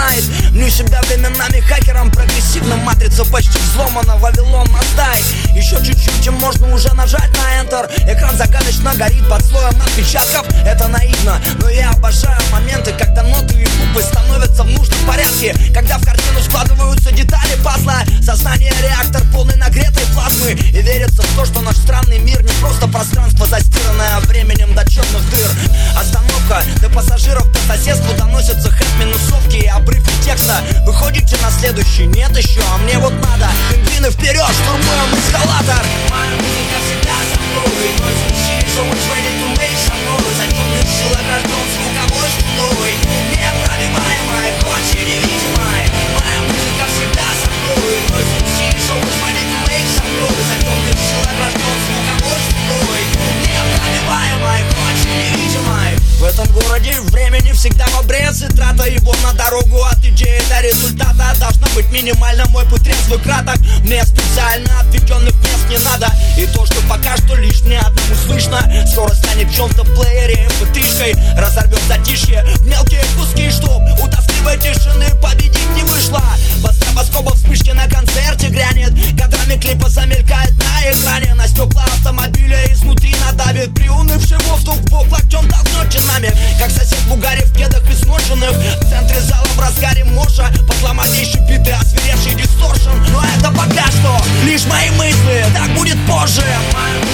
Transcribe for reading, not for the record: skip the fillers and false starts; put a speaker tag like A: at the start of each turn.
A: знает. Мню себя временами хакером прогрессивным. Матрица почти взломана, Вавилон настай. Еще чуть-чуть, и можно уже нажать на Enter. Экран загадочно горит под слоем отпечатков. Это наивно, но я обожаю моменты, когда ноты и буквы становятся в нужном порядке. Когда в картину складываются детали пазла. Сознание реактор полный нагретой плазмы. И верится в то, что наш странный мир не просто пространство, застиранное временем до черных дыр. Остановка, до пассажиров по соседству доносятся хэт-минусовки и обрывки текста. Выходите на следующий? Нет еще, а мне вот надо. Пингвины вперед, штурмуем эскалатор. Моя музыка всегда со мной, но звучит, so much ready to make some noise. Отчетных сил огражден звуковой стеной, непродаваемой, хоть и невидимой. Моя музыка всегда со мной, но звучит, so much ready to make some noise. Отчетных сил огражден звуковой стеной, непродаваемой, хоть и невидимой. В этом городе времени всегда в обрез, и трата его на дорогу от идеи до результата должна быть минимальна. Мой путь трезвый краток, мне специально отведенных мест не надо. И то, что пока что лишь мне одному слышно, скоро станет в чем-то плеере mp3-шкой. Разорвет затишье в мелкие куски, чтоб у тоскливой тишины победить не вышло. Под стробоскопа вспышки на концерте грянет, кадрами клипа замелькает на экране. На стекла автомобиля изнутри надавит приунывший воздух в бок, локтем толкнет чинами, как сосед в угаре в кедах изношенных. В центре зала в разгаре морша, подломовейший биты, озверевший дисторшн. Но это пока что лишь мои мысли, так будет позже. Моя